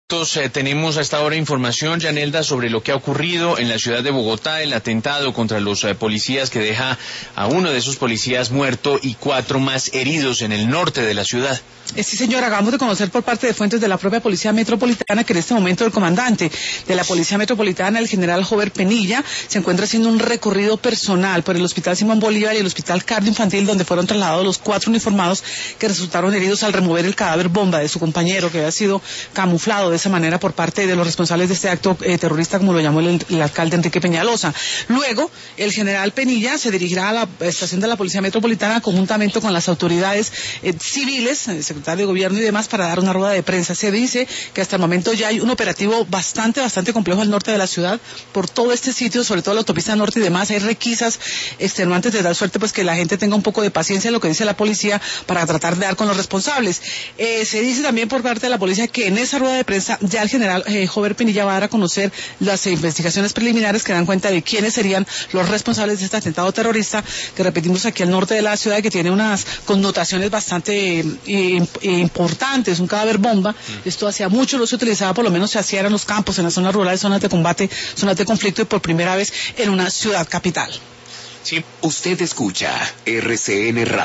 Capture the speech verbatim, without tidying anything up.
Entonces, eh, tenemos a esta hora información, Yanelda, sobre lo que ha ocurrido en la ciudad de Bogotá, el atentado contra los eh, policías que deja a uno de esos policías muerto y cuatro más heridos en el norte de la ciudad. Eh, sí, señor, acabamos de conocer por parte de fuentes de la propia Policía Metropolitana que en este momento el comandante de la Policía Metropolitana, el general Jover Penilla, se encuentra haciendo un recorrido personal por el Hospital Simón Bolívar y el Hospital Cardio Infantil, donde fueron trasladados los cuatro uniformados que resultaron heridos al remover el cadáver bomba de su compañero, que había sido camuflado de esa manera por parte de los responsables de este acto eh, terrorista, como lo llamó el, el alcalde Enrique Peñalosa. Luego, el general Penilla se dirigirá a la estación de la Policía Metropolitana conjuntamente con las autoridades eh, civiles, el secretario de Gobierno y demás, para dar una rueda de prensa. Se dice que hasta el momento ya hay un operativo bastante, bastante complejo al norte de la ciudad, por todo este sitio, sobre todo la autopista norte y demás. Hay requisas extenuantes de dar suerte, pues que la gente tenga un poco de paciencia en lo que dice la policía para tratar de dar con los responsables. Eh, se dice también por parte de la policía que en esa rueda de prensa ya el general eh, Jover Penilla va a dar a conocer las eh, investigaciones preliminares que dan cuenta de quiénes serían los responsables de este atentado terrorista, que repetimos aquí al norte de la ciudad, que tiene unas connotaciones bastante eh, importantes, un cadáver bomba. Mm. Esto hacía mucho no se utilizaba, por lo menos se hacía en los campos, en las zonas rurales, zonas de combate, zonas de conflicto, y por primera vez en una ciudad capital. Sí. Usted escucha R C N Radio.